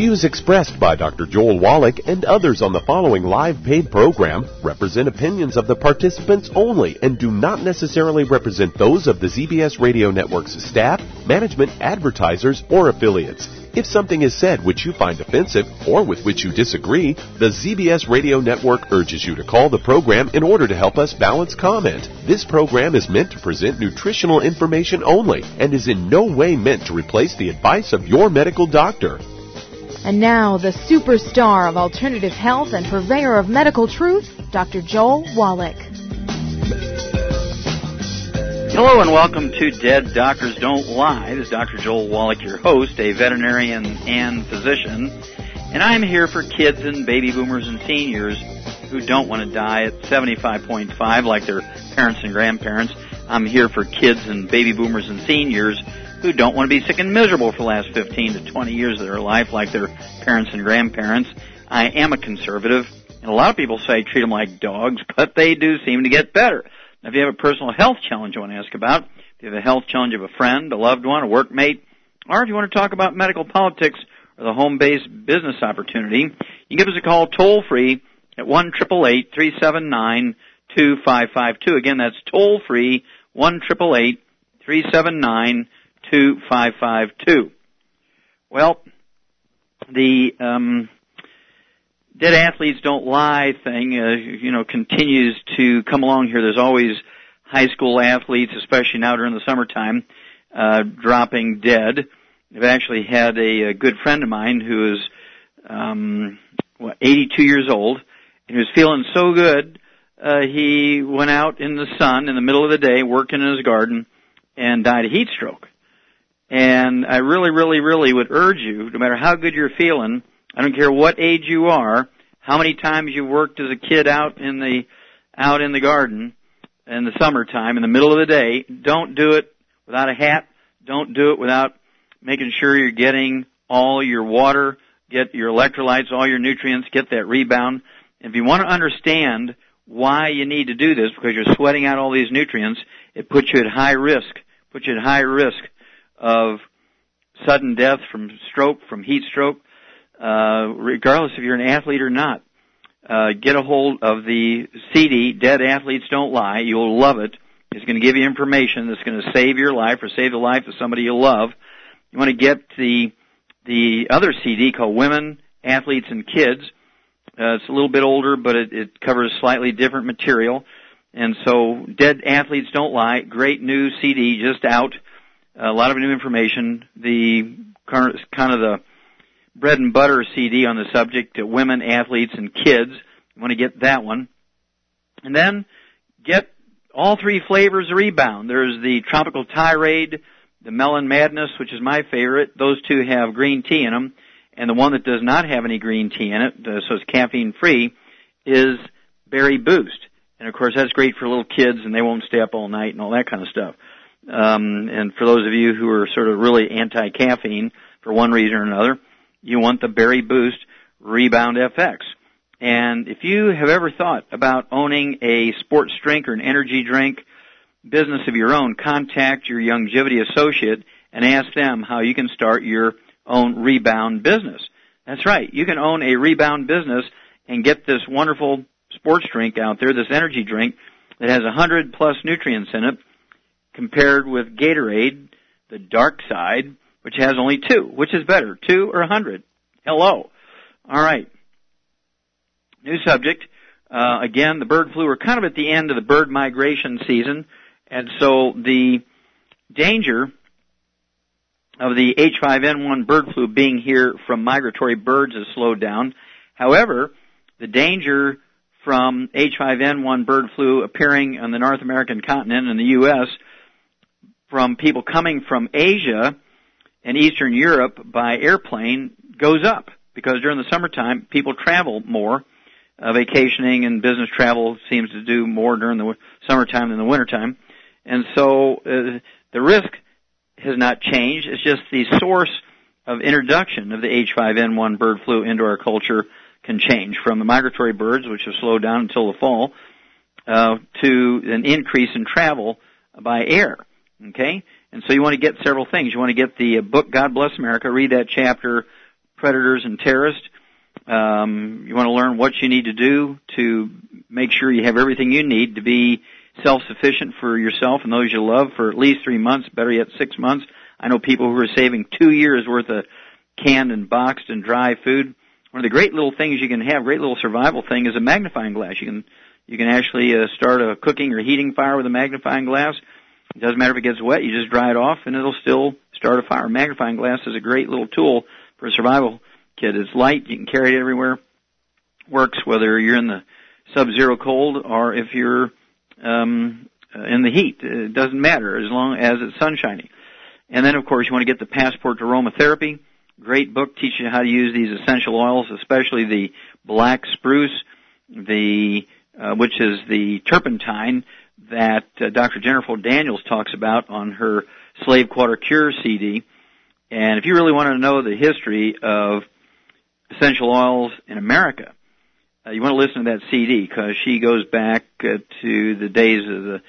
views expressed by Dr. Joel Wallach and others on the following live paid program represent opinions of the participants only and do not necessarily represent those of the ZBS Radio Network's staff, management, advertisers, or affiliates. If something is said which you find offensive or with which you disagree, the ZBS Radio Network urges you to call the program in order to help us balance comment. This program is meant to present nutritional information only and is in no way meant to replace the advice of your medical doctor. And now, the superstar of alternative health and purveyor of medical truth, Dr. Joel Wallach. Hello and welcome to Dead Doctors Don't Lie. This is Dr. Joel Wallach, your host, a veterinarian and physician. And I'm here for kids and baby boomers and seniors who don't want to die at 75.5 like their parents and grandparents. I'm here for kids and baby boomers and seniors who don't want to be sick and miserable for the last 15 to 20 years of their life like their parents and grandparents. I am a conservative, and a lot of people say treat them like dogs, but they do seem to get better. Now, if you have a personal health challenge you want to ask about, if you have a health challenge of a friend, a loved one, a workmate, or if you want to talk about medical politics or the home-based business opportunity, you can give us a call toll-free at 1-888-379-2552. Again, that's toll-free, 1-888-379-2552. Well, the Dead Athletes Don't Lie thing, continues to come along here. There's always high school athletes, especially now during the summertime, dropping dead. I've actually had a good friend of mine who is 82 years old, and he was feeling so good, he went out in the sun in the middle of the day, working in his garden, and died of heat stroke. And I really, really, really would urge you, no matter how good you're feeling, I don't care what age you are, how many times you worked as a kid out in the garden in the summertime, in the middle of the day, don't do it without a hat. Don't do it without making sure you're getting all your water, get your electrolytes, all your nutrients, get that rebound. And if you want to understand why you need to do this, because you're sweating out all these nutrients, it puts you at high risk of sudden death from stroke, from heat stroke. Regardless if you're an athlete or not, get a hold of the CD, Dead Athletes Don't Lie. You'll love it. It's going to give you information that's going to save your life or save the life of somebody you love. You want to get the other CD called Women, Athletes, and Kids. It's a little bit older, but it covers slightly different material. And so, Dead Athletes Don't Lie, great new CD just out. A lot of new information. The kind of the bread and butter CD on the subject, Women, Athletes, and Kids. You want to get that one. And then get all three flavors of Rebound. There's the Tropical Tirade, the Melon Madness, which is my favorite. Those two have green tea in them. And the one that does not have any green tea in it, so it's caffeine-free, is Berry Boost. And, of course, that's great for little kids, and they won't stay up all night and all that kind of stuff. And for those of you who are sort of really anti-caffeine for one reason or another, you want the Berry Boost Rebound FX. And if you have ever thought about owning a sports drink or an energy drink business of your own, contact your Youngevity associate and ask them how you can start your own Rebound business. That's right. You can own a Rebound business and get this wonderful sports drink out there, this energy drink that has 100-plus nutrients in it, compared with Gatorade, the dark side, which has only 2. Which is better, 2 or 100? Hello. All right. New subject. Again, the bird flu. We're kind of at the end of the bird migration season, and so the danger of the H5N1 bird flu being here from migratory birds has slowed down. However, the danger from H5N1 bird flu appearing on the North American continent and the U.S. from people coming from Asia and Eastern Europe by airplane goes up, because during the summertime people travel more. Vacationing and business travel seems to do more during the summertime than the wintertime. And so the risk has not changed. It's just the source of introduction of the H5N1 bird flu into our culture can change from the migratory birds, which have slowed down until the fall, to an increase in travel by air. Okay? And so you want to get several things. You want to get the book, God Bless America, read that chapter predators and terrorists. You want to learn what you need to do to make sure you have everything you need to be self-sufficient for yourself and those you love for at least 3 months, better yet 6 months. I know people who are saving 2 years worth of canned and boxed and dry food. One of the great little things you can have, great little survival thing, is a magnifying glass. You can actually start a cooking or heating fire with a magnifying glass. It doesn't matter if it gets wet, you just dry it off and it'll still start a fire. A magnifying glass is a great little tool for a survival kit. It's light, you can carry it everywhere. Works whether you're in the sub-zero cold or if you're in the heat. It doesn't matter as long as it's sunshiny. And then, of course, you want to get the Passport to Aromatherapy. Great book teaching you how to use these essential oils, especially the black spruce, which is the turpentine that Dr. Jennifer Daniels talks about on her Slave Quarter Cure CD. And if you really want to know the history of essential oils in America, you want to listen to that CD because she goes back to the days of the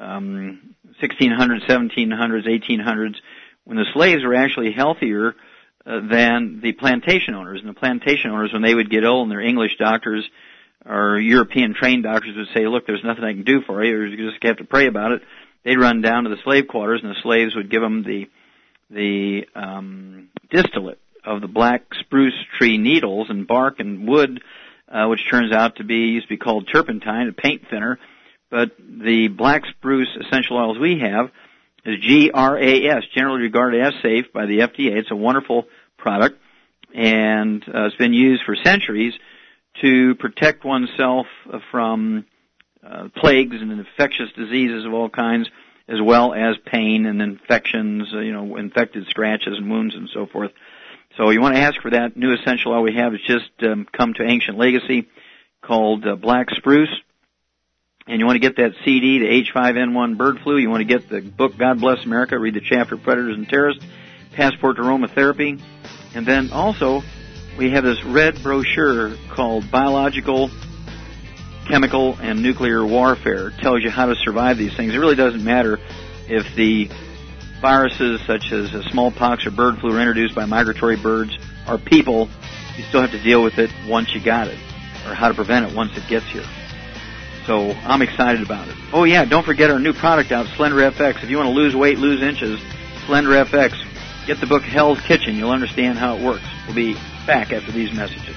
1600s, 1700s, 1800s, when the slaves were actually healthier than the plantation owners. And the plantation owners, when they would get ill and their English doctors or European trained doctors would say, look, there's nothing I can do for you, or you just have to pray about it, they'd run down to the slave quarters and the slaves would give them the distillate of the black spruce tree needles and bark and wood, which turns out to used to be called turpentine, a paint thinner. But the black spruce essential oils we have is GRAS, generally regarded as safe by the FDA. It's a wonderful product, and it's been used for centuries to protect oneself from plagues and infectious diseases of all kinds, as well as pain and infections, infected scratches and wounds and so forth. So you want to ask for that new essential oil we have. It's just come to Ancient Legacy called Black Spruce. And you want to get that CD, the H5N1 Bird Flu. You want to get the book, God Bless America, read the chapter, Predators and Terrorists, Passport to Aromatherapy. And then also, we have this red brochure called Biological, Chemical, and Nuclear Warfare. It tells you how to survive these things. It really doesn't matter if the viruses such as smallpox or bird flu are introduced by migratory birds or people. You still have to deal with it once you got it, or how to prevent it once it gets here. So I'm excited about it. Oh, yeah, don't forget our new product out, Slender FX. If you want to lose weight, lose inches, Slender FX. Get the book Hell's Kitchen. You'll understand how it works. We'll be back after these messages.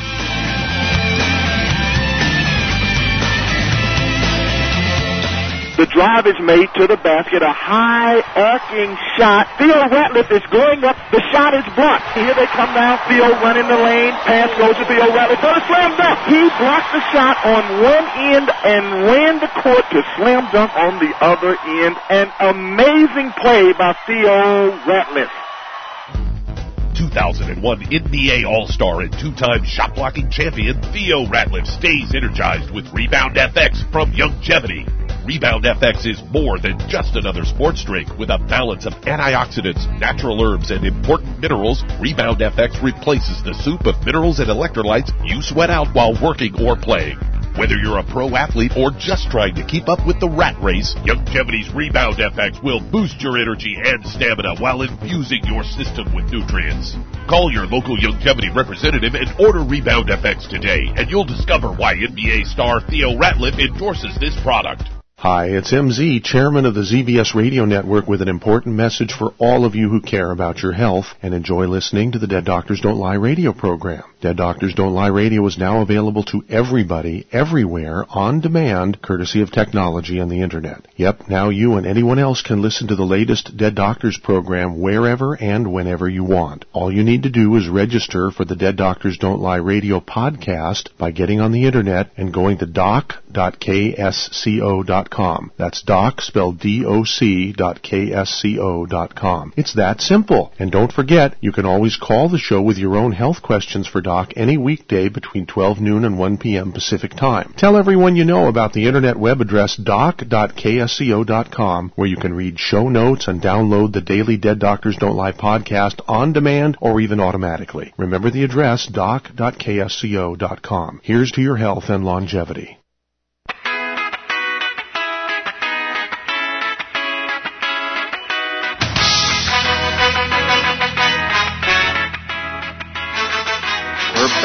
The drive is made to the basket, a high arcing shot. Theo Ratliff is going up. The shot is blocked. Here they come now. Theo running the lane. Pass goes to Theo Ratliff. For the slam dunk. He blocked the shot on one end and ran the court to slam dunk on the other end. An amazing play by Theo Ratliff. 2001 NBA All-Star and two-time shot-blocking champion Theo Ratliff stays energized with Rebound FX from Youngevity. Rebound FX is more than just another sports drink. With a balance of antioxidants, natural herbs, and important minerals, Rebound FX replaces the soup of minerals and electrolytes you sweat out while working or playing. Whether you're a pro athlete or just trying to keep up with the rat race, Youngevity's Rebound FX will boost your energy and stamina while infusing your system with nutrients. Call your local Youngevity representative and order Rebound FX today, and you'll discover why NBA star Theo Ratliff endorses this product. Hi, it's MZ, chairman of the ZBS Radio Network, with an important message for all of you who care about your health and enjoy listening to the Dead Doctors Don't Lie radio program. Dead Doctors Don't Lie radio is now available to everybody, everywhere, on demand, courtesy of technology and the Internet. Yep, now you and anyone else can listen to the latest Dead Doctors program wherever and whenever you want. All you need to do is register for the Dead Doctors Don't Lie radio podcast by getting on the Internet and going to doc.ksco.com. That's doc, spelled doc.ksco.com. It's that simple. And don't forget, you can always call the show with your own health questions for Doc any weekday between 12 noon and 1 p.m. Pacific Time. Tell everyone you know about the Internet web address doc.ksco.com, where you can read show notes and download the daily Dead Doctors Don't Lie podcast on demand or even automatically. Remember the address, doc.ksco.com. Here's to your health and longevity.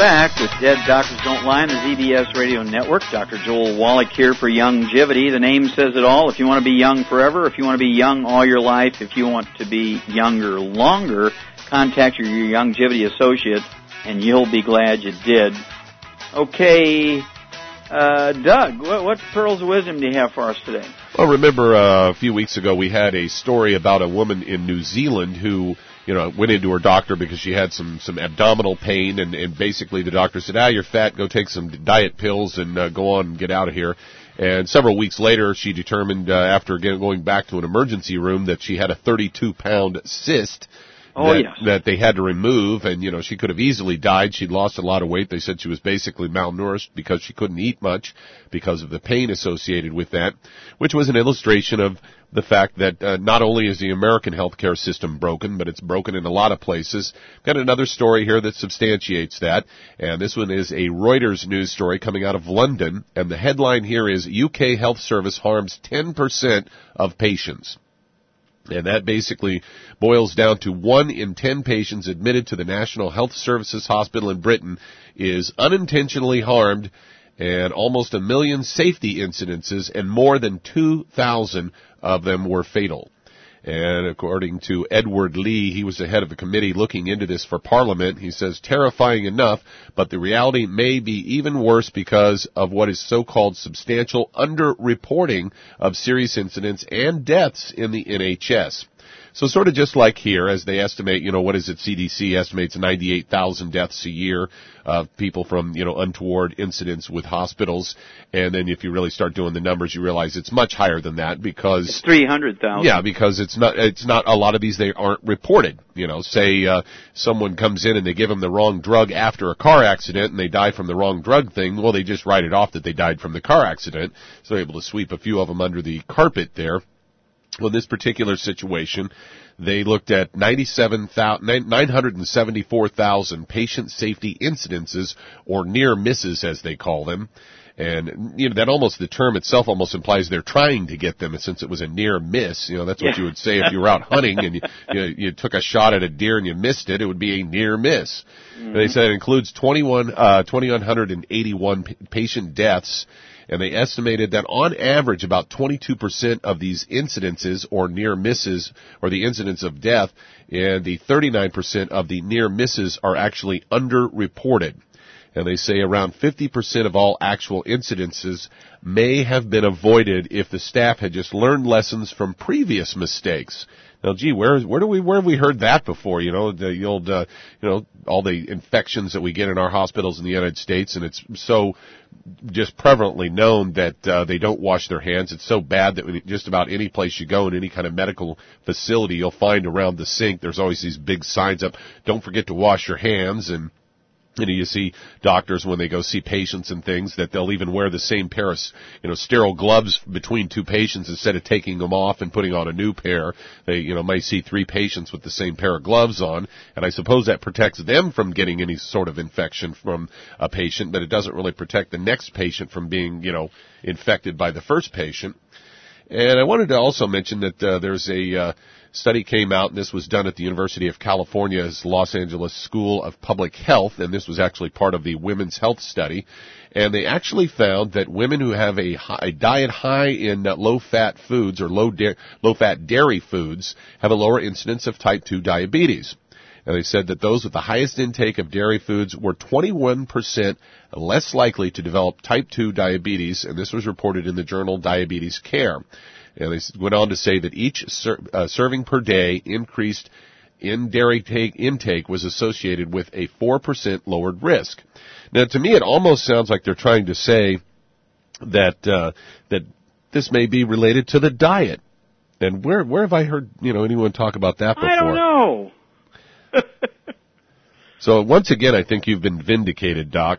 back with Dead Doctors Don't Lie on the ZBS Radio Network. Dr. Joel Wallach here for Youngevity. The name says it all. If you want to be young forever, if you want to be young all your life, if you want to be younger longer, contact your Youngevity associate, and you'll be glad you did. Okay, Doug, what pearls of wisdom do you have for us today? Well, remember a few weeks ago we had a story about a woman in New Zealand who went into her doctor because she had some abdominal pain, and basically the doctor said, you're fat, go take some diet pills and go on and get out of here. And several weeks later, she determined, after going back to an emergency room, that she had a 32-pound cyst that they had to remove, and, she could have easily died. She'd lost a lot of weight. They said she was basically malnourished because she couldn't eat much because of the pain associated with that, which was an illustration of the fact that not only is the American healthcare system broken, but it's broken in a lot of places. Got another story here that substantiates that, and this one is a Reuters news story coming out of London, and the headline here is UK Health Service harms 10% of patients. And that basically boils down to 1 in 10 patients admitted to the National Health Services Hospital in Britain is unintentionally harmed, and almost 1 million safety incidences, and more than 2,000 of them were fatal. And according to Edward Lee, he was the head of the committee looking into this for Parliament, he says, terrifying enough, but the reality may be even worse because of what is so-called substantial underreporting of serious incidents and deaths in the NHS. So sort of just like here, as they estimate, what is it, CDC estimates 98,000 deaths a year of people from, untoward incidents with hospitals. And then if you really start doing the numbers, you realize it's much higher than that because... It's 300,000. Yeah, because it's not, a lot of these, they aren't reported. Say, someone comes in and they give them the wrong drug after a car accident and they die from the wrong drug thing. Well, they just write it off that they died from the car accident. So they're able to sweep a few of them under the carpet there. Well, in this particular situation, they looked at 974,000 patient safety incidences, or near misses as they call them. And, that almost, the term itself almost implies they're trying to get them, since it was a near miss. That's what you would say if you were out hunting and you took a shot at a deer and you missed it. It would be a near miss. Mm-hmm. They said it includes 2,181 patient deaths. And they estimated that on average about 22% of these incidences or near misses, or the incidents of death, and the 39% of the near misses are actually underreported. And they say around 50% of all actual incidences may have been avoided if the staff had just learned lessons from previous mistakes. Now, gee, where have we heard that before? The old, all the infections that we get in our hospitals in the United States, and it's so just prevalently known that they don't wash their hands. It's so bad that just about any place you go in any kind of medical facility, you'll find around the sink there's always these big signs up, don't forget to wash your hands. And you see doctors when they go see patients and things that they'll even wear the same pair of, sterile gloves between two patients instead of taking them off and putting on a new pair. They, might see 3 patients with the same pair of gloves on, and I suppose that protects them from getting any sort of infection from a patient, but it doesn't really protect the next patient from being, infected by the first patient. And I wanted to also mention that there's a study came out, and this was done at the University of California's Los Angeles School of Public Health, and this was actually part of the Women's Health Study. And they actually found that women who have a diet high in low-fat foods or low-fat dairy foods have a lower incidence of type 2 diabetes. And they said that those with the highest intake of dairy foods were 21% less likely to develop type 2 diabetes, and this was reported in the journal Diabetes Care. And they went on to say that each serving per day increased in dairy intake was associated with a 4% lowered risk. Now, to me, it almost sounds like they're trying to say that that this may be related to the diet. And where have I heard anyone talk about that before? I don't know. So once again, I think you've been vindicated, Doc.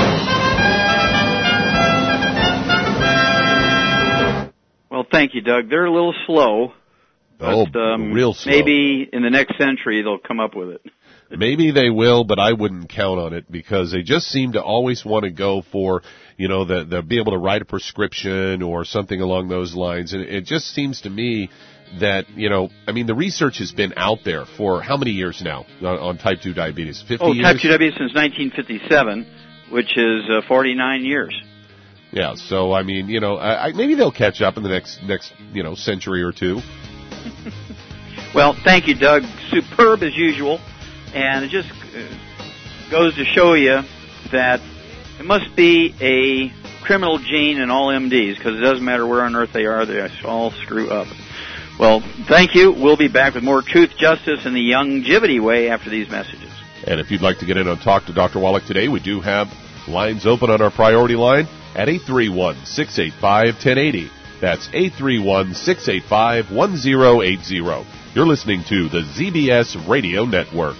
Well, thank you, Doug. They're a little slow. But, real slow. Maybe in the next century they'll come up with it. Maybe they will, but I wouldn't count on it because they just seem to always want to go for, they'll be able to write a prescription or something along those lines. And it just seems to me that, the research has been out there for how many years now on type 2 diabetes? 50 years? Type 2 diabetes since 1957, which is 49 years. Yeah, so, maybe they'll catch up in the next century or two. Well, thank you, Doug. Superb as usual. And it just goes to show you that it must be a criminal gene in all MDs, because it doesn't matter where on earth they are, they all screw up. Well, thank you. We'll be back with more truth, justice, and the Youngevity way after these messages. And if you'd like to get in and talk to Dr. Wallach today, we do have lines open on our priority line at 831-685-1080. That's 831-685-1080. You're listening to the ZBS Radio Network.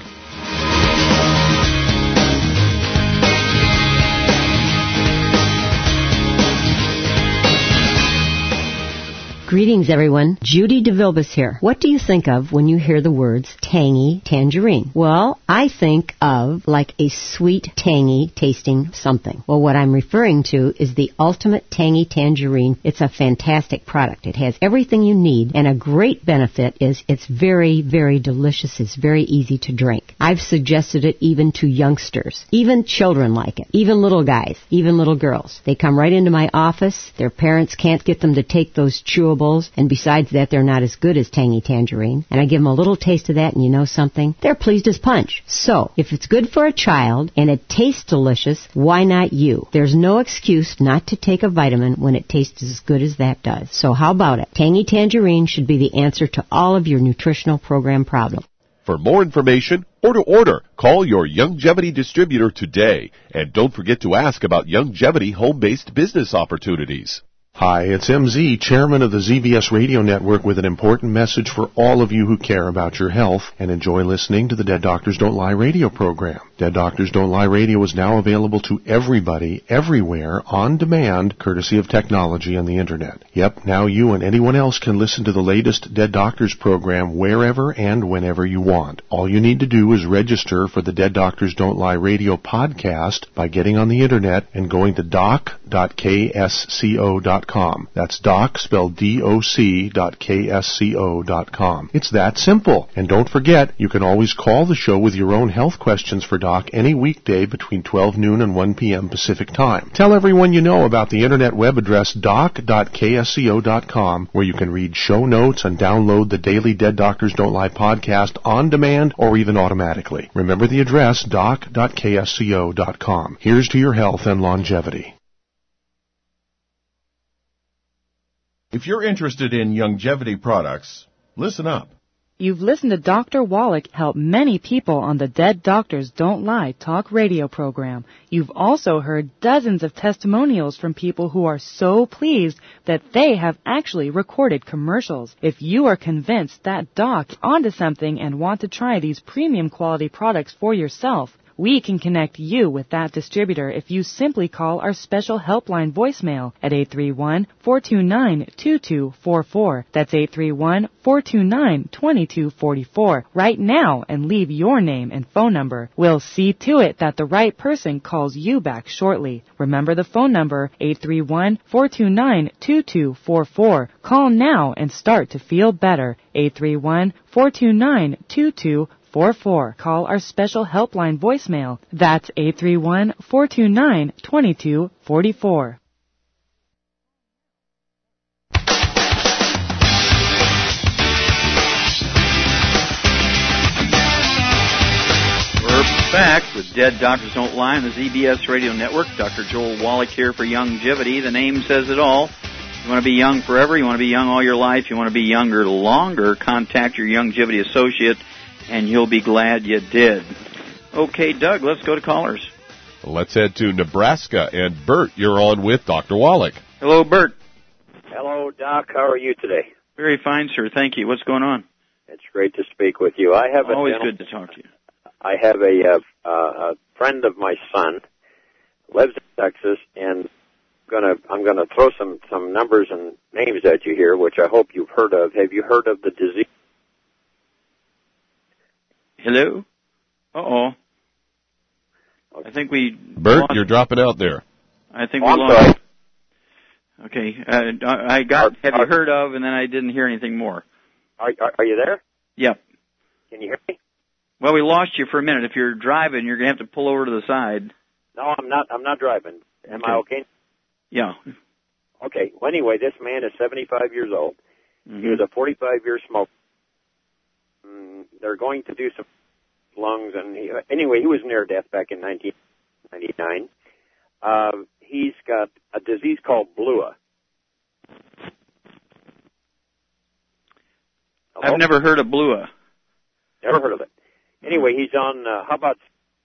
Greetings, everyone. Judy DeVilbus here. What do you think of when you hear the words tangy tangerine? Well, I think of like a sweet, tangy tasting something. Well, what I'm referring to is the Ultimate Tangy Tangerine. It's a fantastic product. It has everything you need, and a great benefit is it's very, very delicious. It's very easy to drink. I've suggested it even to youngsters. Even children like it. Even little guys. Even little girls. They come right into my office. Their parents can't get them to take those chewables, and besides that, they're not as good as Tangy Tangerine. And I give them a little taste of that, and you know something? They're pleased as punch. So, if it's good for a child and it tastes delicious, why not you? There's no excuse not to take a vitamin when it tastes as good as that does. So how about it? Tangy Tangerine should be the answer to all of your nutritional program problems. For more information or to order, call your Youngevity distributor today. And don't forget to ask about Youngevity home-based business opportunities. Hi, it's MZ, chairman of the ZBS Radio Network, with an important message for all of you who care about your health and enjoy listening to the Dead Doctors Don't Lie radio program. Dead Doctors Don't Lie radio is now available to everybody, everywhere, on demand, courtesy of technology and the Internet. Yep, now you and anyone else can listen to the latest Dead Doctors program wherever and whenever you want. All you need to do is register for the Dead Doctors Don't Lie radio podcast by getting on the Internet and going to doc.ksco.com. That's doc, spelled doc.ksco.com. It's that simple. And don't forget, you can always call the show with your own health questions for Doc any weekday between 12 noon and 1 p.m. Pacific Time. Tell everyone you know about the internet web address doc.ksco.com, where you can read show notes and download the daily Dead Doctors Don't Lie podcast on demand or even automatically. Remember the address doc.ksco.com. Here's to your health and longevity. If you're interested in Youngevity products, listen up. You've listened to Dr. Wallach help many people on the Dead Doctors Don't Lie talk radio program. You've also heard dozens of testimonials from people who are so pleased that they have actually recorded commercials. If you are convinced that Doc is onto something and want to try these premium quality products for yourself, we can connect you with that distributor if you simply call our special helpline voicemail at 831-429-2244. That's 831-429-2244 right now and leave your name and phone number. We'll see to it that the right person calls you back shortly. Remember the phone number, 831-429-2244. Call now and start to feel better. 831-429-2244. Call our special helpline voicemail. That's 831-429-2244. We're back with Dead Doctors Don't Lie on the ZBS Radio Network. Dr. Joel Wallach here for Youngevity. The name says it all. You want to be young forever? You want to be young all your life? You want to be younger longer? Contact your Youngevity associate, and you'll be glad you did. Okay, Doug, let's go to callers. Let's head to Nebraska. And Bert, you're on with Dr. Wallach. Hello, Bert. Hello, Doc. How are you today? Very fine, sir. Thank you. What's going on? It's great to speak with you. I have always good to talk to you. I have a friend of my son, lives in Texas, and I'm gonna throw some numbers and names at you here, which I hope you've heard of. Have you heard of the disease? Hello? Uh-oh. I think we... Bert, you're dropping out there. I think we lost... Okay. I got have you heard of, and then I didn't hear anything more. Are you there? Yep. Can you hear me? Well, we lost you for a minute. If you're driving, you're going to have to pull over to the side. No, I'm not. I'm not driving. Am I okay? Yeah. Okay. Well, anyway, this man is 75 years old. Mm-hmm. He was a 45-year smoker. They're going to do some lungs, and he was near death back in 1999. He's got a disease called BLUA. Hello? I've never heard of BLUA. Never heard of it. Anyway, he's on, how about...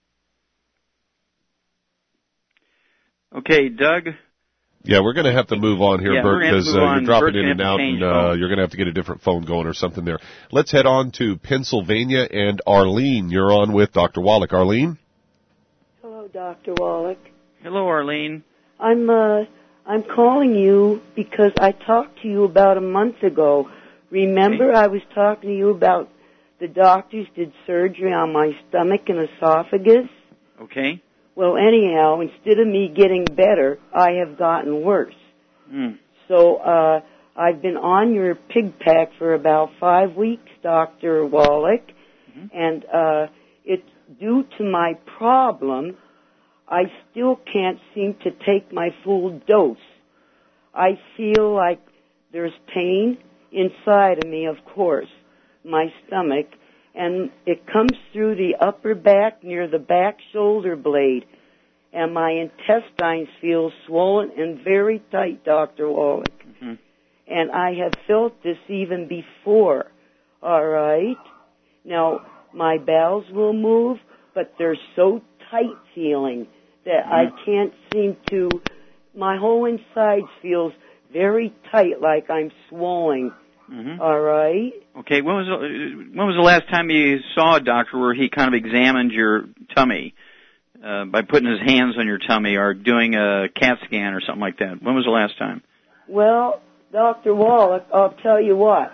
Okay, Doug? Yeah, we're going to have to move on here, Bert, because you're dropping in and out, and you're going to have to get a different phone going or something there. Let's head on to Pennsylvania, and Arlene, you're on with Dr. Wallach. Arlene? Hello, Dr. Wallach. Hello, Arlene. I'm calling you because I talked to you about a month ago. Remember, I was talking to you about the doctors did surgery on my stomach and esophagus? Okay. Well, anyhow, instead of me getting better, I have gotten worse. So I've been on your pig pack for about 5 weeks, Dr. Wallach, and it's due to my problem. I still can't seem to take my full dose. I feel like there's pain inside of me, of course, my stomach, and it comes through the upper back near the back shoulder blade, and my intestines feel swollen and very tight, Dr. Wallach. And I have felt this even before, all right? Now, my bowels will move, but they're so tight feeling that I can't seem to, my whole inside feels very tight, like I'm swollen. All right. Okay. When was the last time you saw a doctor where he kind of examined your tummy by putting his hands on your tummy or doing a CAT scan or something like that? When was the last time? Well, Dr. Wallach, I'll tell you what.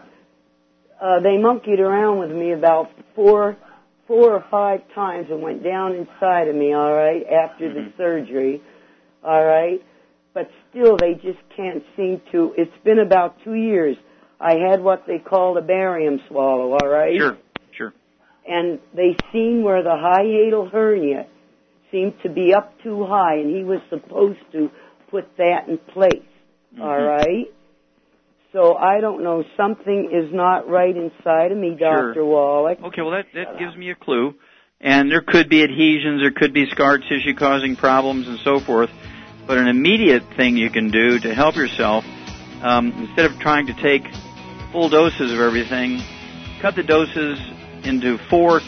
They monkeyed around with me about four or five times and went down inside of me, all right, after the surgery, all right? But still, they just can't seem to. It's been about 2 years. I had what they call a barium swallow, all right? Sure. And they seen where the hiatal hernia seemed to be up too high, and he was supposed to put that in place, all right? So I don't know, something is not right inside of me, Dr. Wallach. Okay, well, that gives me a clue. And there could be adhesions, there could be scar tissue causing problems and so forth. But an immediate thing you can do to help yourself, instead of trying to take full doses of everything, cut the doses into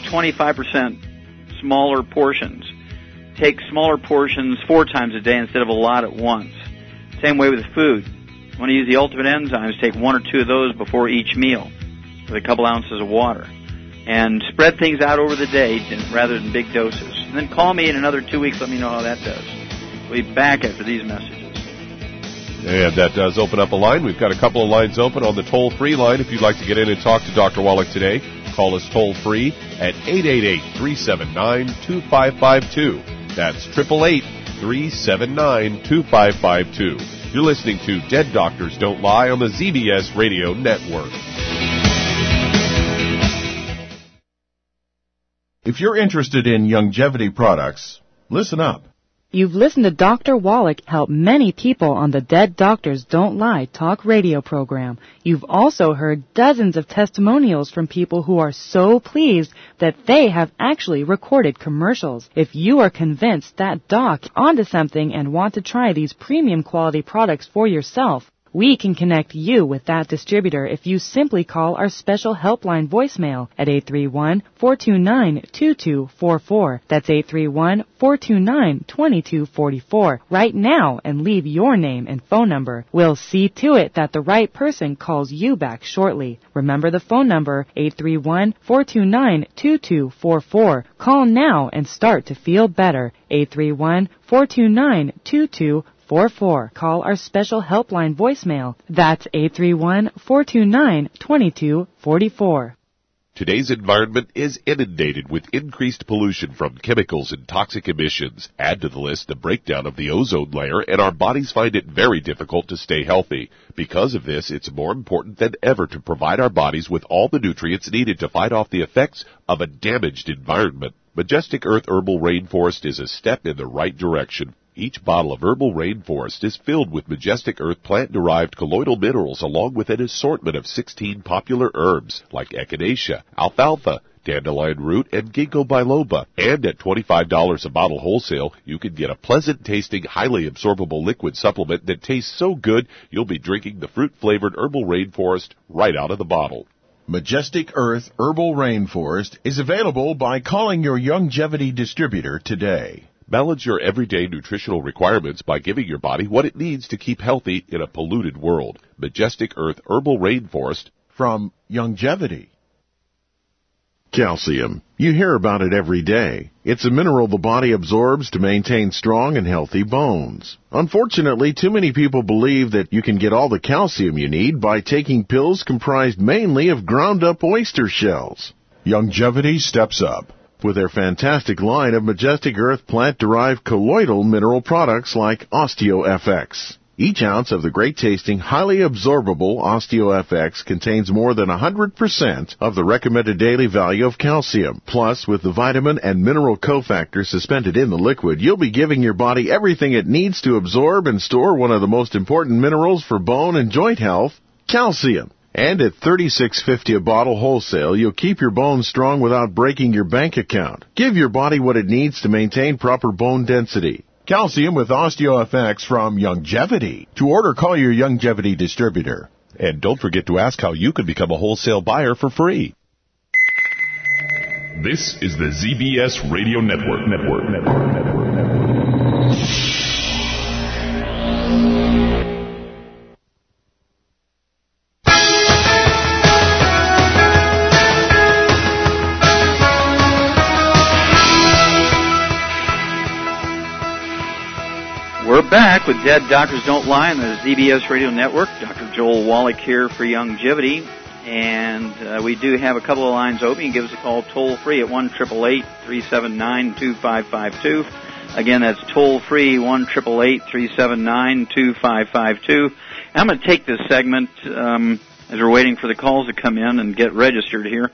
25% smaller portions. Take smaller portions 4 times a day instead of a lot at once. Same way with food. You want to use the ultimate enzymes, take 1 or 2 of those before each meal with a couple ounces of water. And spread things out over the day rather than big doses. And then call me in another 2 weeks, let me know how that does. We'll be back after these messages. And that does open up a line. We've got a couple of lines open on the toll-free line. If you'd like to get in and talk to Dr. Wallach today, call us toll-free at 888-379-2552. That's 888-379-2552. You're listening to Dead Doctors Don't Lie on the ZBS Radio Network. If you're interested in longevity products, listen up. You've listened to Dr. Wallach help many people on the Dead Doctors Don't Lie talk radio program. You've also heard dozens of testimonials from people who are so pleased that they have actually recorded commercials. If you are convinced that doc onto something and want to try these premium quality products for yourself, we can connect you with that distributor if you simply call our special helpline voicemail at 831-429-2244. That's 831-429-2244 right now and leave your name and phone number. We'll see to it that the right person calls you back shortly. Remember the phone number, 831-429-2244. Call now and start to feel better. 831-429-2244. Call our special helpline voicemail. That's 831-429-2244. Today's environment is inundated with increased pollution from chemicals and toxic emissions. Add to the list the breakdown of the ozone layer, and our bodies find it very difficult to stay healthy. Because of this, it's more important than ever to provide our bodies with all the nutrients needed to fight off the effects of a damaged environment. Majestic Earth Herbal Rainforest is a step in the right direction. Each bottle of Herbal Rainforest is filled with Majestic Earth plant-derived colloidal minerals along with an assortment of 16 popular herbs like echinacea, alfalfa, dandelion root, and ginkgo biloba. And at $25 a bottle wholesale, you can get a pleasant-tasting, highly absorbable liquid supplement that tastes so good you'll be drinking the fruit-flavored Herbal Rainforest right out of the bottle. Majestic Earth Herbal Rainforest is available by calling your Youngevity distributor today. Balance your everyday nutritional requirements by giving your body what it needs to keep healthy in a polluted world. Majestic Earth Herbal Rainforest from Youngevity. Calcium. You hear about it every day. It's a mineral the body absorbs to maintain strong and healthy bones. Unfortunately, too many people believe that you can get all the calcium you need by taking pills comprised mainly of ground-up oyster shells. Youngevity steps up with their fantastic line of Majestic Earth plant-derived colloidal mineral products like OsteoFX. Each ounce of the great-tasting, highly absorbable OsteoFX contains more than 100% of the recommended daily value of calcium. Plus, with the vitamin and mineral cofactors suspended in the liquid, you'll be giving your body everything it needs to absorb and store one of the most important minerals for bone and joint health, calcium. And at $36.50 a bottle wholesale, you'll keep your bones strong without breaking your bank account. Give your body what it needs to maintain proper bone density. Calcium with OsteoFX from Youngevity. To order, call your Youngevity distributor. And don't forget to ask how you can become a wholesale buyer for free. This is the ZBS Radio Network. We're back with Dead Doctors Don't Lie on the ZBS Radio Network. Dr. Joel Wallach here for Youngevity. And we do have a couple of lines open. You can give us a call toll-free at 1-888-379-2552. Again, that's toll-free, 1-888-379-2552. I'm going to take this segment as we're waiting for the calls to come in and get registered here.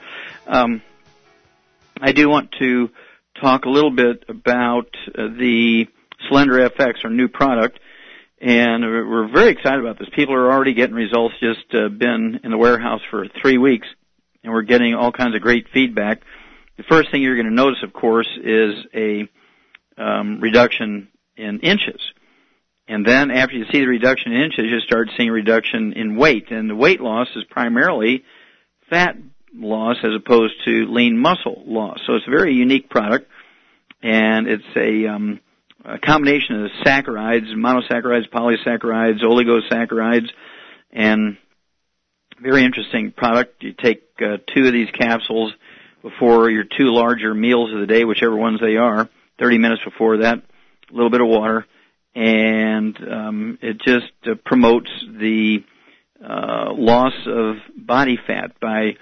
I do want to talk a little bit about the Slender FX, our new product, and we're very excited about this. People are already getting results, just been in the warehouse for 3 weeks, and we're getting all kinds of great feedback. The first thing you're going to notice, of course, is a reduction in inches. And then after you see the reduction in inches, you start seeing reduction in weight. And the weight loss is primarily fat loss as opposed to lean muscle loss. So it's a very unique product, and it's a combination of saccharides, monosaccharides, polysaccharides, oligosaccharides, and very interesting product. You take 2 of these capsules before your 2 larger meals of the day, whichever ones they are, 30 minutes before that, a little bit of water, and it just promotes the loss of body fat by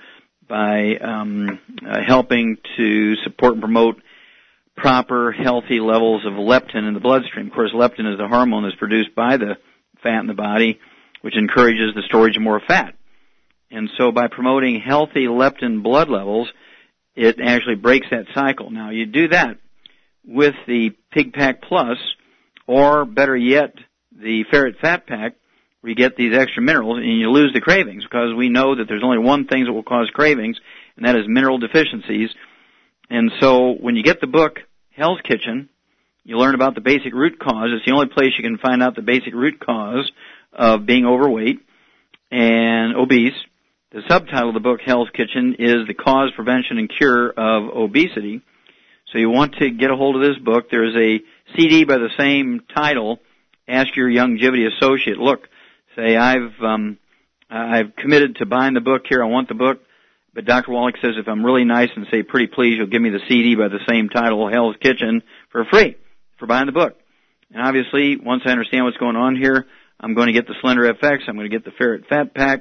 helping to support and promote proper, healthy levels of leptin in the bloodstream. Of course, leptin is the hormone that's produced by the fat in the body, which encourages the storage of more fat. And so by promoting healthy leptin blood levels, it actually breaks that cycle. Now, you do that with the Pig Pack Plus, or better yet, the Ferret Fat Pack, where you get these extra minerals, and you lose the cravings, because we know that there's only one thing that will cause cravings, and that is mineral deficiencies. And so when you get the book, Hell's Kitchen, you learn about the basic root cause. It's the only place you can find out the basic root cause of being overweight and obese. The subtitle of the book, Hell's Kitchen, is The Cause, Prevention, and Cure of Obesity. So you want to get a hold of this book. There's a CD by the same title. Ask your Youngevity associate, look, say, I've committed to buying the book here. I want the book. But Dr. Wallach says if I'm really nice and say, pretty please, you'll give me the CD by the same title, Hell's Kitchen, for free, for buying the book. And obviously, once I understand what's going on here, I'm going to get the Slender FX. I'm going to get the Ferret Fat Pack.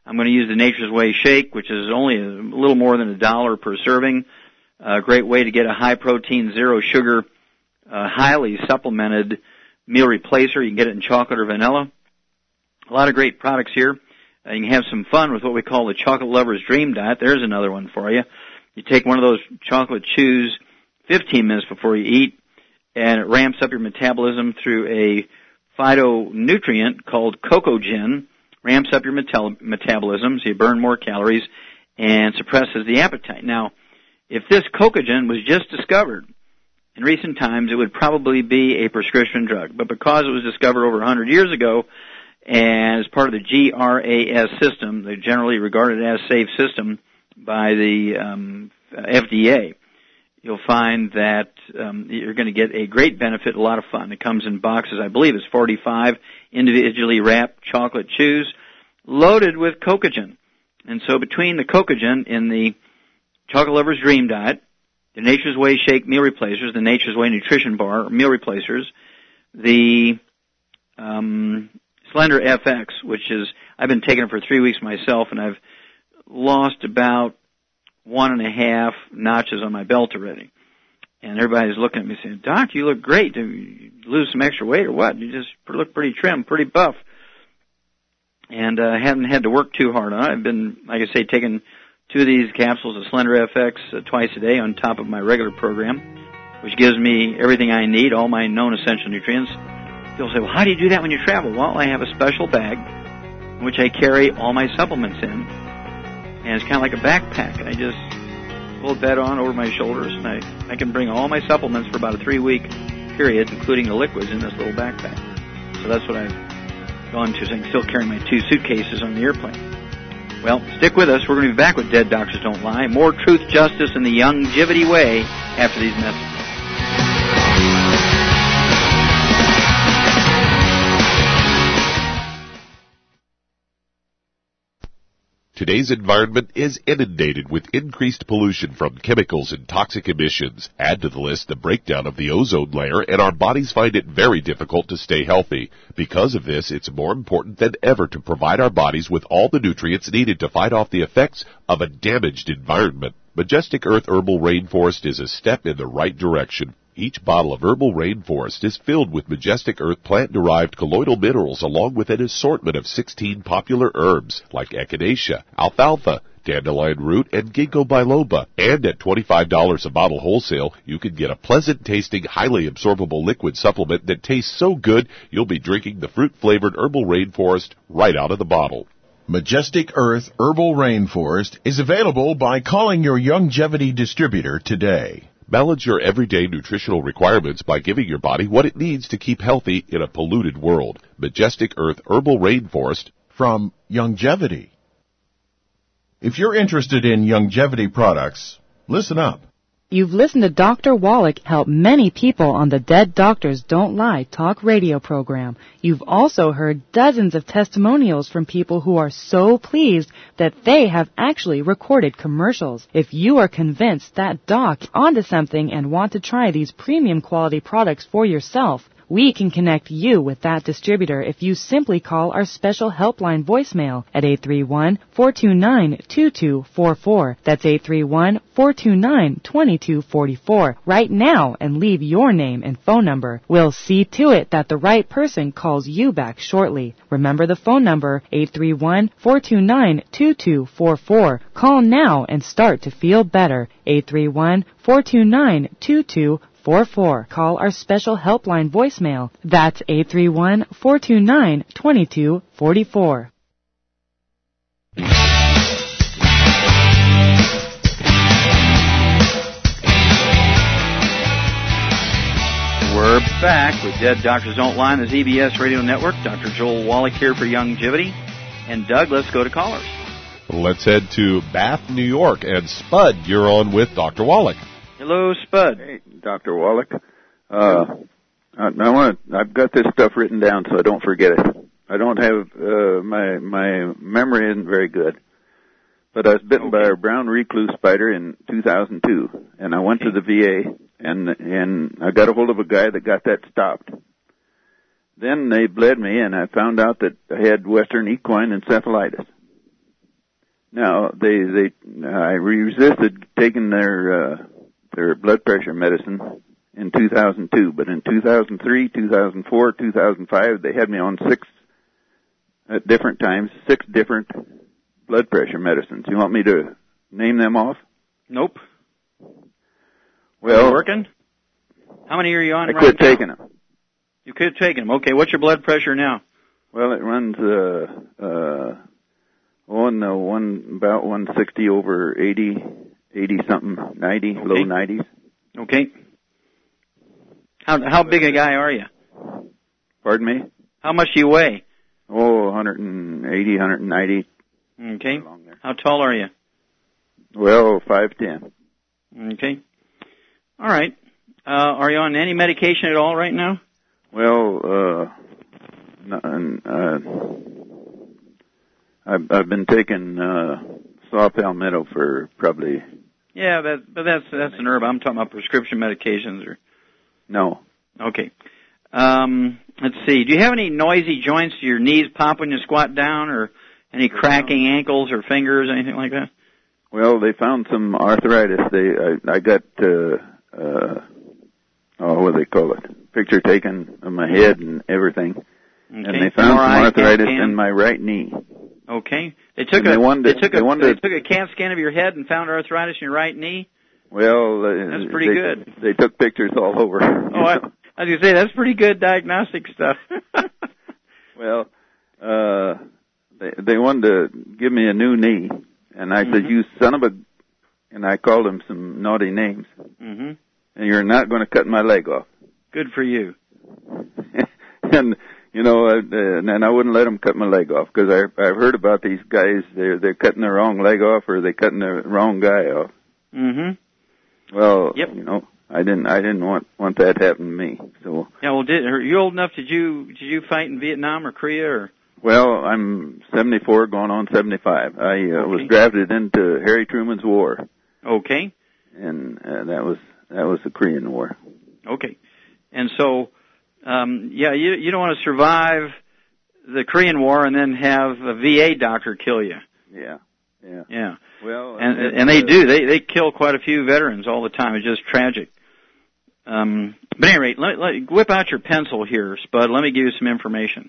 I'm going to use the Nature's Way shake, which is only a little more than $1 per serving. A great way to get a high-protein, zero-sugar, highly supplemented meal replacer. You can get it in chocolate or vanilla. A lot of great products here. You can have some fun with what we call the Chocolate Lover's Dream Diet. There's another one for you. You take one of those chocolate chews 15 minutes before you eat, and it ramps up your metabolism through a phytonutrient called cocogen, ramps up your metabolism so you burn more calories, and suppresses the appetite. Now, if this cocogen was just discovered in recent times, it would probably be a prescription drug. But because it was discovered over 100 years ago, and as part of the GRAS system, the generally regarded as safe system by the FDA, you'll find that you're going to get a great benefit, a lot of fun. It comes in boxes, I believe it's 45 individually wrapped chocolate chews loaded with cocogen. And so between the cocogen in the Chocolate Lover's Dream Diet, the Nature's Way Shake Meal Replacers, the Nature's Way Nutrition Bar Meal Replacers, the Slender FX, which is, I've been taking it for 3 weeks myself, and I've lost about 1.5 notches on my belt already. And everybody's looking at me saying, Doc, you look great. Did you lose some extra weight or what? You just look pretty trim, pretty buff. And I haven't had to work too hard on it. I've been, like I say, taking 2 of these capsules of Slender FX twice a day on top of my regular program, which gives me everything I need, all my known essential nutrients. People say, well, how do you do that when you travel? Well, I have a special bag in which I carry all my supplements in, and it's kind of like a backpack, and I just pull that on over my shoulders, and I can bring all my supplements for about a 3-week period, including the liquids, in this little backpack. So that's what I've gone to, so I can still carry my 2 suitcases on the airplane. Well, stick with us. We're going to be back with Dead Doctors Don't Lie. More truth, justice, and the Youngevity way after these messages. Today's environment is inundated with increased pollution from chemicals and toxic emissions. Add to the list the breakdown of the ozone layer, and our bodies find it very difficult to stay healthy. Because of this, it's more important than ever to provide our bodies with all the nutrients needed to fight off the effects of a damaged environment. Majestic Earth Herbal Rainforest is a step in the right direction. Each bottle of Herbal Rainforest is filled with Majestic Earth plant-derived colloidal minerals along with an assortment of 16 popular herbs like echinacea, alfalfa, dandelion root, and ginkgo biloba. And at $25 a bottle wholesale, you can get a pleasant-tasting, highly absorbable liquid supplement that tastes so good you'll be drinking the fruit-flavored Herbal Rainforest right out of the bottle. Majestic Earth Herbal Rainforest is available by calling your Youngevity distributor today. Balance your everyday nutritional requirements by giving your body what it needs to keep healthy in a polluted world. Majestic Earth Herbal Rainforest from Youngevity. If you're interested in Youngevity products, listen up. You've listened to Dr. Wallach help many people on the Dead Doctors Don't Lie talk radio program. You've also heard dozens of testimonials from people who are so pleased that they have actually recorded commercials. If you are convinced that Doc is onto something and want to try these premium quality products for yourself, we can connect you with that distributor if you simply call our special helpline voicemail at 831-429-2244. That's 831-429-2244 right now and leave your name and phone number. We'll see to it that the right person calls you back shortly. Remember the phone number, 831-429-2244. Call now and start to feel better. 831-429-2244. Call our special helpline voicemail. That's 831-429-2244. We're back with Dead Doctors Don't Lie on the ZBS Radio Network. Dr. Joel Wallach here for Youngevity. And Doug, let's go to callers. Let's head to Bath, New York. And Spud, you're on with Dr. Wallach. Hello, Spud. Hey, Dr. Wallach. I've got this stuff written down so I don't forget it. I don't have, my memory isn't very good. But I was bitten by a brown recluse spider in 2002, and I went to the VA, and I got a hold of a guy that got that stopped. Then they bled me, and I found out that I had Western equine encephalitis. Now, I resisted taking their blood pressure medicine in 2002, but in 2003, 2004, 2005, they had me on 6 at different times, 6 different blood pressure medicines. You want me to name them off? Nope. Well, are you working? How many are you on right now? I quit taking them. You quit taking them. Okay, what's your blood pressure now? Well, it runs about 160 over 80 something, 90, okay. Low 90s. Okay. How big a guy are you? Pardon me? How much do you weigh? 180, 190. Okay. How tall are you? Well, 5'10". Okay. All right. Are you on any medication at all right now? Well, I've been taking saw palmetto for probably. Yeah, but that's an herb. I'm talking about prescription medications or. No. Okay. Let's see. Do you have any noisy joints? Do your knees pop when you squat down, or any cracking ankles or fingers, anything like that? Well, they found some arthritis. I got what do they call it? Picture taken of my head and everything. Okay. And they found some arthritis in my right knee. Okay. They took a CAT scan of your head and found arthritis in your right knee? Well, that's pretty good. They took pictures all over. Oh, I was going to say, that's pretty good diagnostic stuff. Well, they wanted to give me a new knee, and I said, "You son of a," and I called them some naughty names. Mm-hmm. And you're not going to cut my leg off. Good for you. And and I wouldn't let them cut my leg off because I've heard about these guys. They're cutting the wrong leg off, or they're cutting the wrong guy off. Mm-hmm. Well, yep. I didn't want that to happen to me. So. Yeah. Well, are you old enough? Did you fight in Vietnam or Korea or? Well, I'm 74, going on 75. I was drafted into Harry Truman's War. Okay. And that was the Korean War. Okay. And so, you don't want to survive the Korean War and then have a VA doctor kill you. Yeah. Yeah. Well, and they do. They kill quite a few veterans all the time. It's just tragic. But at any rate, whip out your pencil here, Spud. Let me give you some information.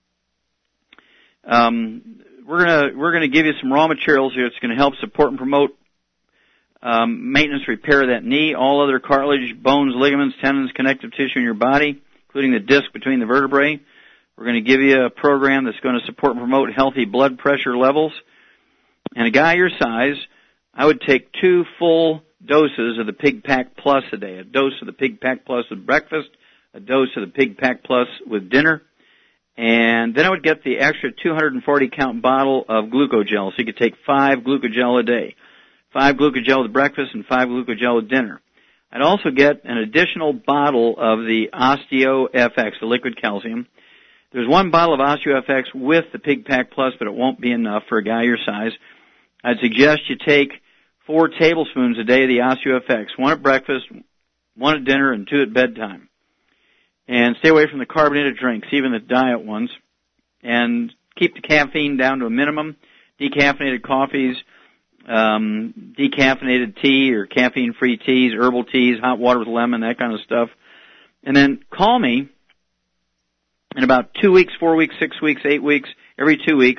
We're gonna give you some raw materials here. It's going to help support and promote maintenance, repair of that knee, all other cartilage, bones, ligaments, tendons, connective tissue in your body, including the disc between the vertebrae. We're going to give you a program that's going to support and promote healthy blood pressure levels. And a guy your size, I would take 2 full doses of the Pig Pack Plus a day. A dose of the Pig Pack Plus with breakfast, a dose of the Pig Pack Plus with dinner, and then I would get the extra 240-count bottle of glucogel. So you could take 5 glucogel a day. 5 glucogel with breakfast and 5 glucogel with dinner. I'd also get an additional bottle of the OsteoFX, the liquid calcium. There's 1 bottle of OsteoFX with the Pig Pack Plus, but it won't be enough for a guy your size. I'd suggest you take 4 tablespoons a day of the OsteoFX, 1 at breakfast, 1 at dinner, and 2 at bedtime. And stay away from the carbonated drinks, even the diet ones. And keep the caffeine down to a minimum. Decaffeinated coffees, decaffeinated tea or caffeine-free teas, herbal teas, hot water with lemon, that kind of stuff. And then call me in about 2 weeks, 4 weeks, 6 weeks, 8 weeks, every 2 weeks.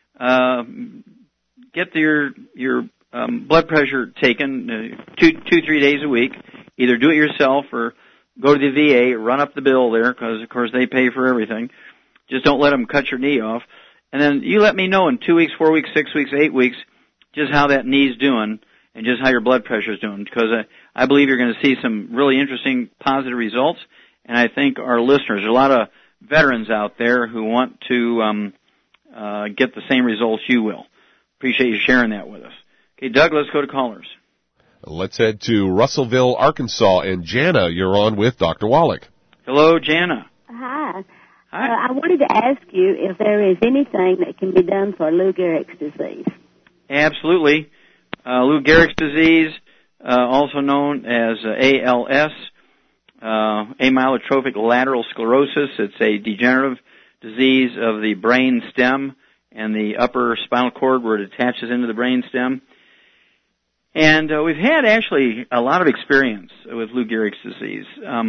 Get your blood pressure taken 2-3 days a week. Either do it yourself or go to the VA, run up the bill there, because, of course, they pay for everything. Just don't let them cut your knee off. And then you let me know in 2 weeks, 4 weeks, 6 weeks, 8 weeks, just how that knee's doing and just how your blood pressure's doing, because I believe you're going to see some really interesting positive results. And I think our listeners, there's a lot of veterans out there who want to get the same results you will. Appreciate you sharing that with us. Okay, Doug, let's go to callers. Let's head to Russellville, Arkansas, and Jana, you're on with Dr. Wallach. Hello, Jana. Hi. I wanted to ask you if there is anything that can be done for Lou Gehrig's disease. Absolutely. Lou Gehrig's disease, also known as ALS, amyotrophic lateral sclerosis. It's a degenerative disease of the brain stem and the upper spinal cord where it attaches into the brain stem. And we've had actually a lot of experience with Lou Gehrig's disease.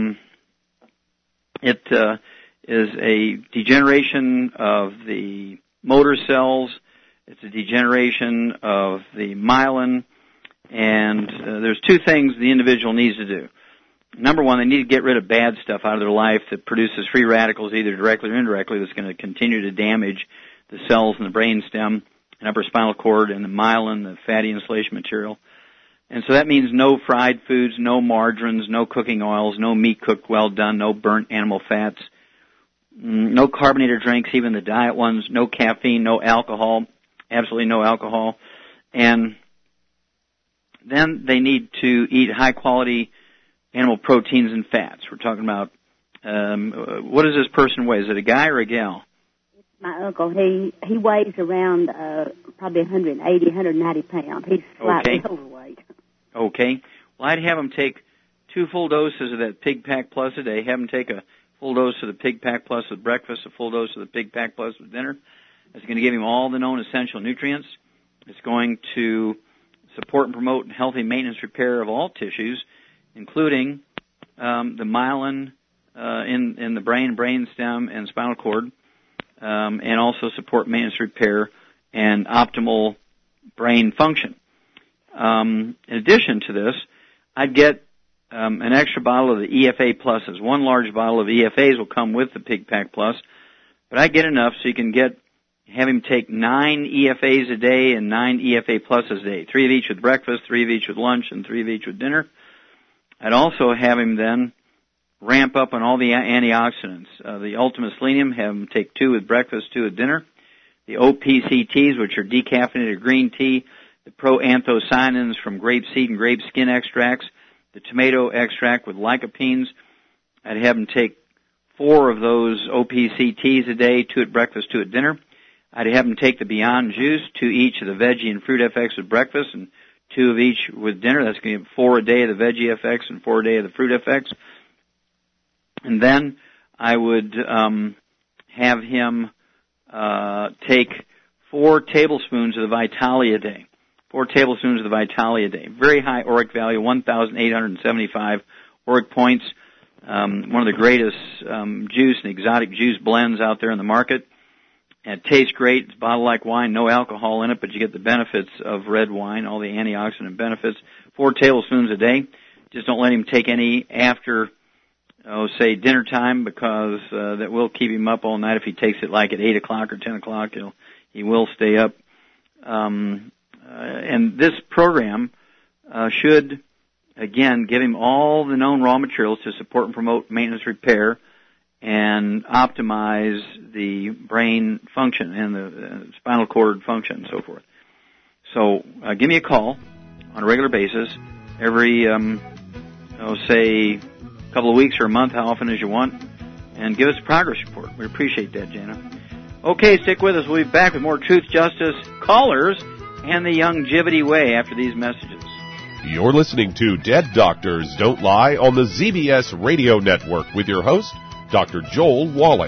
It is a degeneration of the motor cells. It's a degeneration of the myelin. And there's two things the individual needs to do. Number one, they need to get rid of bad stuff out of their life that produces free radicals, either directly or indirectly, that's going to continue to damage the cells in the brain stem and upper spinal cord and the myelin, the fatty insulation material. And so that means no fried foods, no margarines, no cooking oils, no meat cooked well done, no burnt animal fats, no carbonated drinks, even the diet ones, no caffeine, no alcohol, absolutely no alcohol. And then they need to eat high quality animal proteins and fats. We're talking about, what does this person weigh? Is it a guy or a gal? My uncle, he weighs around probably 180, 190 pounds. He's slightly overweight. Okay. Well, I'd have him take 2 full doses of that Pig Pack Plus a day. Have him take a full dose of the Pig Pack Plus with breakfast, a full dose of the Pig Pack Plus with dinner. It's going to give him all the known essential nutrients. It's going to support and promote healthy maintenance repair of all tissues, including the myelin in the brain stem, and spinal cord, and also support maintenance repair and optimal brain function. In addition to this, I'd get an extra bottle of the EFA Pluses. 1 large bottle of EFAs will come with the Pig Pack Plus, but I get enough so you can have him take 9 EFAs a day and 9 EFA Pluses a day, 3 of each with breakfast, 3 of each with lunch, and 3 of each with dinner. I'd also have him then ramp up on all the antioxidants. The Ultimate Selenium, have him take 2 with breakfast, 2 with dinner. The OPCTs, which are decaffeinated green tea. The proanthocyanins from grape seed and grape skin extracts. The tomato extract with lycopenes. I'd have him take 4 of those OPCTs a day, 2 at breakfast, 2 at dinner. I'd have him take the Beyond Juice, 2 each of the Veggie and Fruit FX with breakfast, and 2 of each with dinner. That's going to give 4 a day of the Veggie FX and 4 a day of the Fruit FX. And then I would have him take 4 tablespoons of the Vitalia a day. 4 tablespoons of the Vitalia a day. Very high ORAC value, 1,875 ORAC points. One of the greatest juice and exotic juice blends out there in the market. And it tastes great. It's bottled like wine, no alcohol in it, but you get the benefits of red wine, all the antioxidant benefits. 4 tablespoons a day. Just don't let him take any after, say, dinner time, because that will keep him up all night. If he takes it like at 8 o'clock or 10 o'clock, he will stay up. And this program should, again, give him all the known raw materials to support and promote maintenance repair and optimize the brain function and the spinal cord function and so forth. So give me a call on a regular basis every, say, a couple of weeks or a month, how often as you want, and give us a progress report. We appreciate that, Jana. Okay, stick with us. We'll be back with more Truth, Justice, callers, and the Longevity Way after these messages. You're listening to Dead Doctors Don't Lie on the ZBS Radio Network with your host, Dr. Joel Wallach.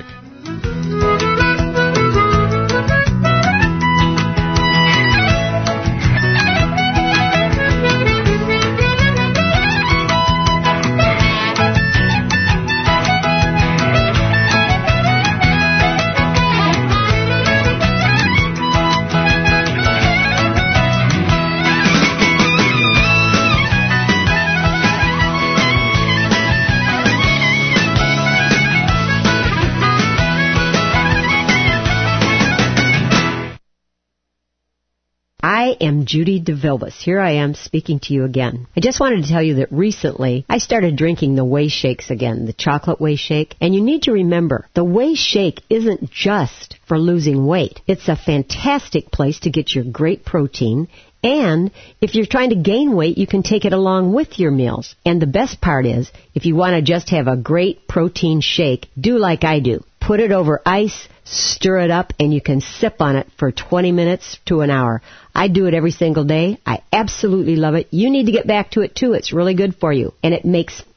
I am Judy DeVilbus. Here I am speaking to you again. I just wanted to tell you that recently I started drinking the Whey Shakes again, the chocolate Whey Shake. And you need to remember, the Whey Shake isn't just for losing weight. It's a fantastic place to get your great protein. And if you're trying to gain weight, you can take it along with your meals. And the best part is, if you want to just have a great protein shake, do like I do. Put it over ice, stir it up, and you can sip on it for 20 minutes to an hour. I do it every single day. I absolutely love it. You need to get back to it, too. It's really good for you. And it makes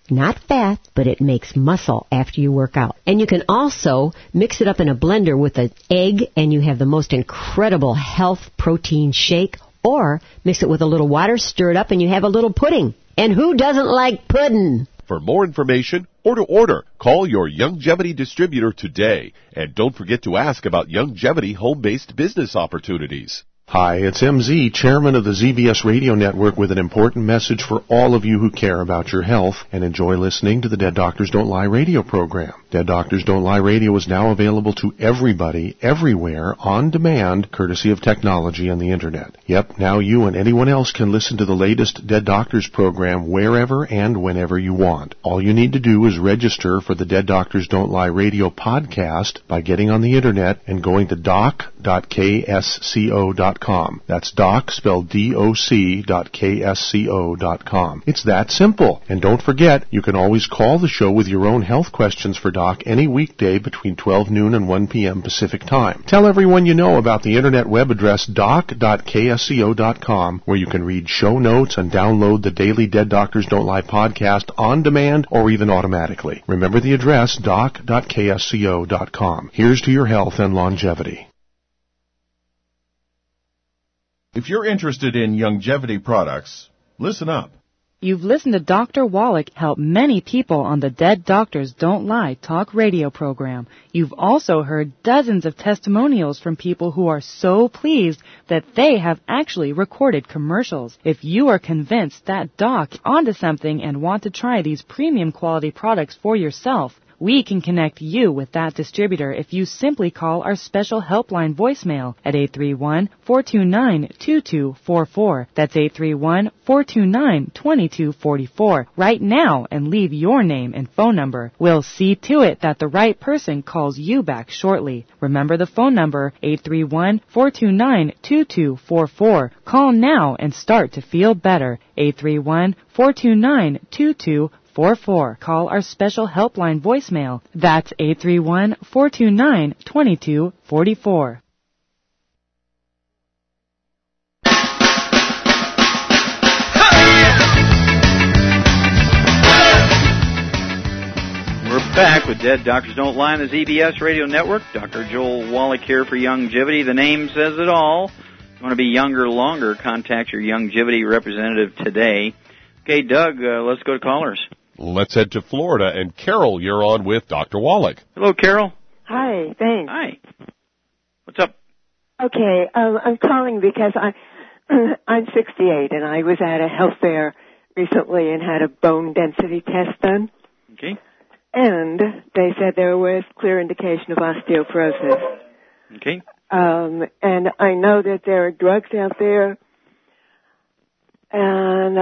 not fat, but it makes muscle after you work out. And you can also mix it up in a blender with an egg, and you have the most incredible health protein shake, or mix it with a little water, stir it up, and you have a little pudding. And who doesn't like pudding? For more information or to order, call your Youngevity distributor today. And don't forget to ask about Youngevity home-based business opportunities. Hi, it's MZ, chairman of the ZBS Radio Network, with an important message for all of you who care about your health and enjoy listening to the Dead Doctors Don't Lie radio program. Dead Doctors Don't Lie radio is now available to everybody, everywhere, on demand, courtesy of technology and the Internet. Yep, now you and anyone else can listen to the latest Dead Doctors program wherever and whenever you want. All you need to do is register for the Dead Doctors Don't Lie radio podcast by getting on the Internet and going to doc.ksco.com. That's doc, spelled doc.ksco.com. It's that simple. And don't forget, you can always call the show with your own health questions for Doc any weekday between 12 noon and 1 p.m. Pacific Time. Tell everyone you know about the internet web address doc.ksco.com, where you can read show notes and download the daily Dead Doctors Don't Lie podcast on demand or even automatically. Remember the address, doc.ksco.com. Here's to your health and longevity. If you're interested in Youngevity products, listen up. You've listened to Dr. Wallach help many people on the Dead Doctors Don't Lie talk radio program. You've also heard dozens of testimonials from people who are so pleased that they have actually recorded commercials. If you are convinced that Doc is onto something and want to try these premium quality products for yourself, we can connect you with that distributor if you simply call our special helpline voicemail at 831-429-2244. That's 831-429-2244 right now and leave your name and phone number. We'll see to it that the right person calls you back shortly. Remember the phone number, 831-429-2244. Call now and start to feel better. 831-429-2244. Call our special helpline voicemail. That's 831-429-2244. We're back with Dead Doctors Don't Lie on the ZBS Radio Network. Dr. Joel Wallach here for Youngevity. The name says it all. If you want to be younger longer, contact your Youngevity representative today. Okay, Doug, let's go to callers. Let's head to Florida, and Carol, you're on with Dr. Wallach. Hello, Carol. Hi, thanks. Hi. What's up? Okay, I'm calling because I'm 68, and I was at a health fair recently and had a bone density test done. Okay. And they said there was clear indication of osteoporosis. Okay. And I know that there are drugs out there, and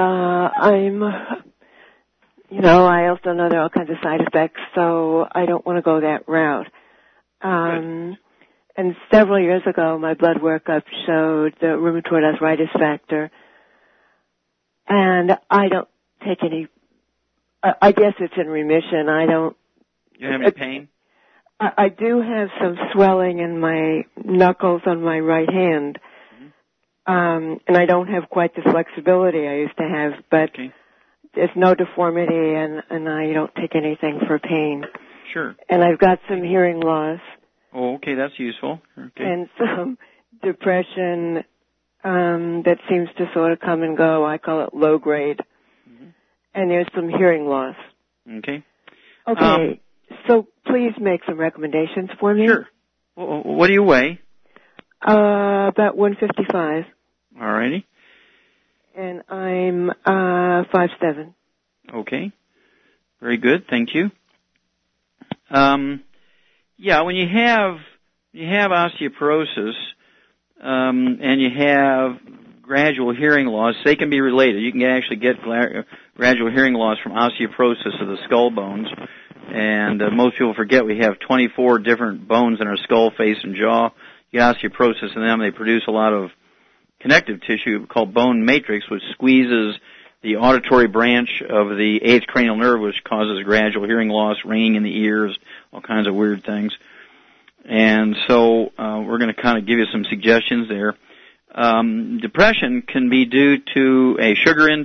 I also know there are all kinds of side effects, so I don't want to go that route. And several years ago, my blood workup showed the rheumatoid arthritis factor, and I don't take any. I guess it's in remission. I don't. You have any pain? I do have some swelling in my knuckles on my right hand, and I don't have quite the flexibility I used to have, but. Okay. There's no deformity, and I don't take anything for pain. Sure. And I've got some hearing loss. Oh, okay, that's useful. Okay. And some depression that seems to sort of come and go. I call it low grade. Mm-hmm. And there's some hearing loss. Okay. Okay, so please make some recommendations for me. Sure. What do you weigh? About 155. All righty. And I'm 5'7". Okay. Very good. Thank you. When you have osteoporosis and you have gradual hearing loss, they can be related. You can actually get gradual hearing loss from osteoporosis of the skull bones. And most people forget we have 24 different bones in our skull, face, and jaw. You get osteoporosis in them, they produce a lot of connective tissue called bone matrix, which squeezes the auditory branch of the 8th cranial nerve, which causes gradual hearing loss, ringing in the ears, all kinds of weird things. And so we're going to kind of give you some suggestions there. Depression can be due to a sugar intake,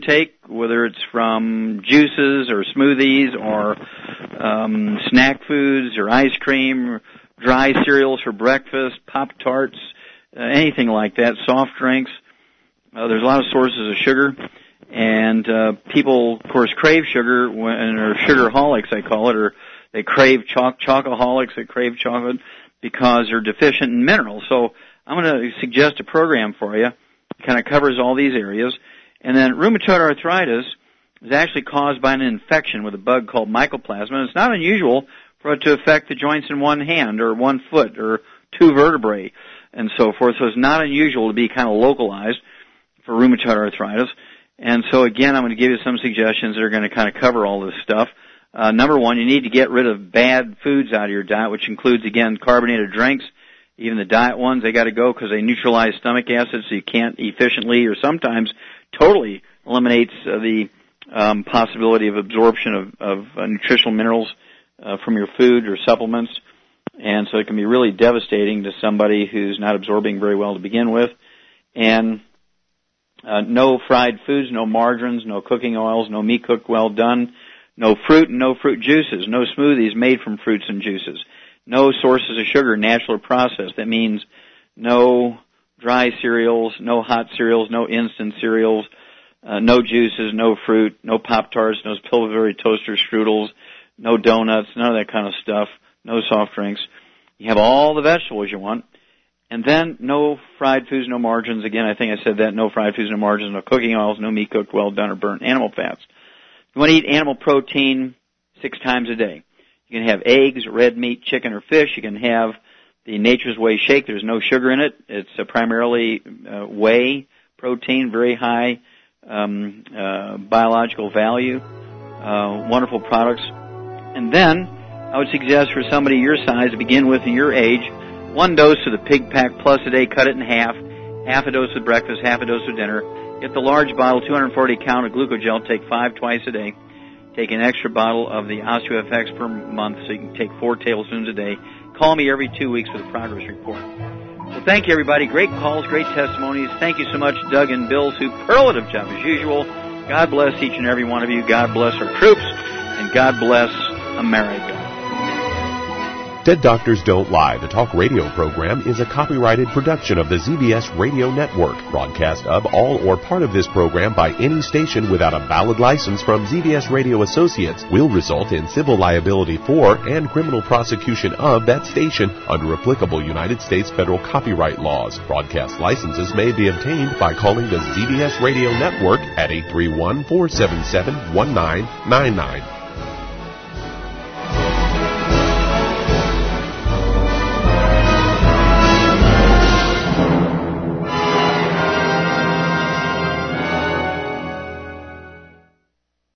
whether it's from juices or smoothies or snack foods or ice cream, or dry cereals for breakfast, Pop-Tarts, anything like that, soft drinks. There's a lot of sources of sugar, and people, of course, crave sugar, or sugarholics, I call it, or they crave chocoholics, they crave chocolate because they're deficient in minerals. So I'm going to suggest a program for you. It kind of covers all these areas. And then rheumatoid arthritis is actually caused by an infection with a bug called mycoplasma. And it's not unusual for it to affect the joints in one hand or one foot or two vertebrae and so forth. So it's not unusual to be kind of localized for rheumatoid arthritis. And so, again, I'm going to give you some suggestions that are going to kind of cover all this stuff. Number one, you need to get rid of bad foods out of your diet, which includes, again, carbonated drinks. Even the diet ones, they got to go because they neutralize stomach acid, so you can't efficiently or sometimes totally eliminates the possibility of absorption of nutritional minerals from your food or supplements. And so it can be really devastating to somebody who's not absorbing very well to begin with. And no fried foods, no margarines, no cooking oils, no meat cooked well done, no fruit and no fruit juices, no smoothies made from fruits and juices, no sources of sugar, natural or processed. That means no dry cereals, no hot cereals, no instant cereals, no juices, no fruit, no Pop-Tarts, no Pillsbury toaster strudels, no donuts, none of that kind of stuff, no soft drinks. You have all the vegetables you want. And then no fried foods, no margarines. Again, I think I said that. No fried foods, no margarines, no cooking oils, no meat cooked well done or burnt animal fats. You want to eat animal protein 6 times a day. You can have eggs, red meat, chicken, or fish. You can have the Nature's Whey shake. There's no sugar in it. It's primarily whey protein, very high biological value, wonderful products. And then I would suggest for somebody your size to begin with and your age, 1 dose of the Pig Pack Plus a day, cut it in half a dose with breakfast, half a dose with dinner. Get the large bottle, 240 count of glucogel, take 5 twice a day. Take an extra bottle of the OsteoFX per month so you can take 4 tablespoons a day. Call me every 2 weeks with a progress report. Well, thank you, everybody. Great calls, great testimonies. Thank you so much, Doug and Bill. Superlative job as usual. God bless each and every one of you. God bless our troops. And God bless America. Dead Doctors Don't Lie, the talk radio program, is a copyrighted production of the ZBS Radio Network. Broadcast of all or part of this program by any station without a valid license from ZBS Radio Associates will result in civil liability for and criminal prosecution of that station under applicable United States federal copyright laws. Broadcast licenses may be obtained by calling the ZBS Radio Network at 831-477-1999.